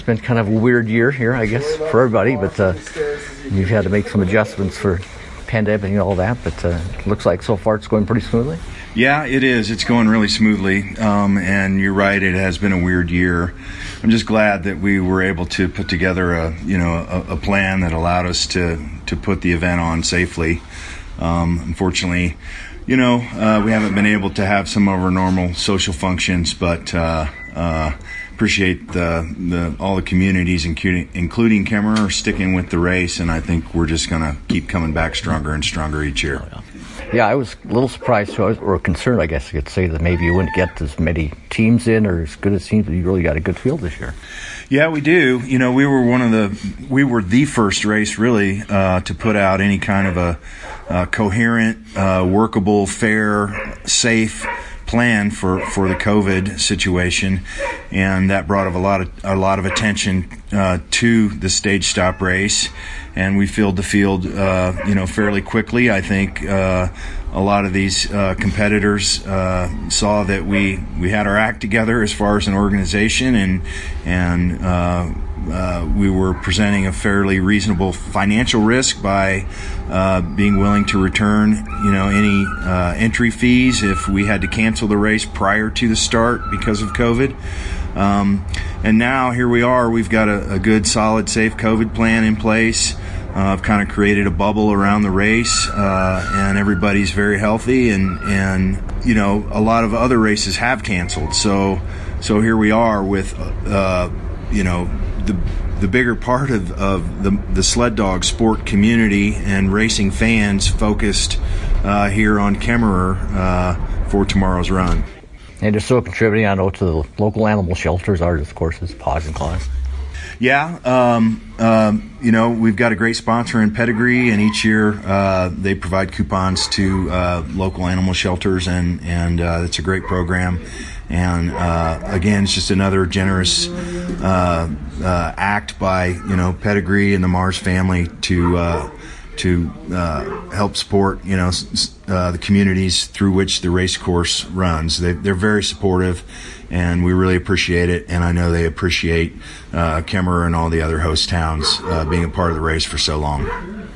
It's been kind of a weird year here, I guess, for everybody, but you've had to make some adjustments for pandemic and all that, but it looks like so far it's going pretty smoothly. Yeah, it is. It's going really smoothly, and you're right, it has been a weird year. I'm just glad that we were able to put together a plan that allowed us to put the event on safely. Unfortunately, we haven't been able to have some of our normal social functions, but appreciate all the communities, including Kemmerer, sticking with the race, and I think we're just going to keep coming back stronger and stronger each year. Yeah, I was a little surprised or concerned, I guess you could say, that maybe you wouldn't get as many teams in or as good as teams, but you really got a good field this year. Yeah, we do. We were the first race really to put out any kind of a coherent, workable, fair, safe plan for the COVID situation, and that brought a lot of attention to the stage stop race, and we filled the field fairly quickly. I think a lot of these competitors saw that we had our act together as far as an organization, and we were presenting a fairly reasonable financial risk by being willing to return any entry fees if we had to cancel the race prior to the start because of COVID. And now here we are. We've got a good, solid, safe COVID plan in place. I've kind of created a bubble around the race, and everybody's very healthy, and a lot of other races have canceled. So here we are with the bigger part of the sled dog sport community and racing fans focused here on Kemmerer for tomorrow's run. And they're still contributing, I know, to the local animal shelters, of course, is Paws and Claws. Yeah, we've got a great sponsor in Pedigree, and each year they provide coupons to local animal shelters, and it's a great program. And again, it's just another generous act by Pedigree and the Mars family to help support the communities through which the race course runs. They're very supportive, and we really appreciate it. And I know they appreciate Kemmerer and all the other host towns being a part of the race for so long.